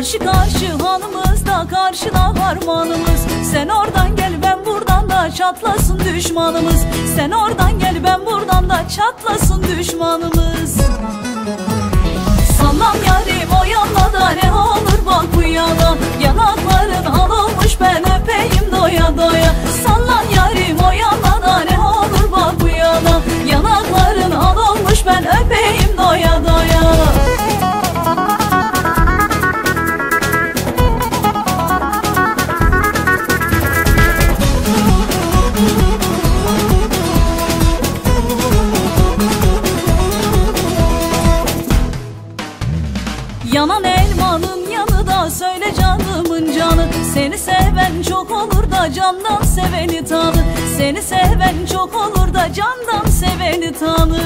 Karşı karşı hanımız da karşıda harmanımız. Sen oradan gel ben buradan da çatlasın düşmanımız. Sen oradan gel ben buradan da çatlasın düşmanımız. Sallam yarim o yana da ne olur bak bu yana. Yanakların al olmuş ben öpeyim doya doya. Sallam yarim o yana da ne olur bak bu yana. Yanakların al olmuş ben öpeyim doya doya. Yanan elmanın yanı da söyle canımın canı. Seni seven çok olur da candan seveni tanı. Seni seven çok olur da candan seveni tanı.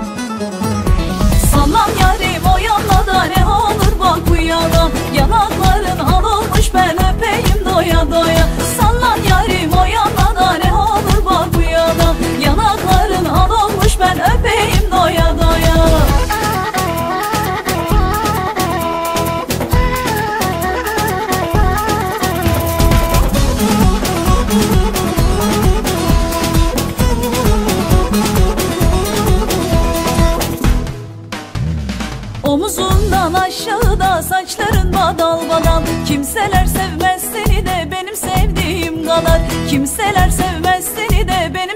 Sallam yarim o yana da ne olur bak bu yana. Yanakların al olmuş ben öpeyim doya doya. Sallam yarim o yana da ne olur bak bu yana. Yanakların al olmuş ben öpeyim doya doya. Omuzundan aşağıda saçların badal badal. Kimseler sevmez seni de benim sevdiğim kadar. Kimseler sevmez seni de benim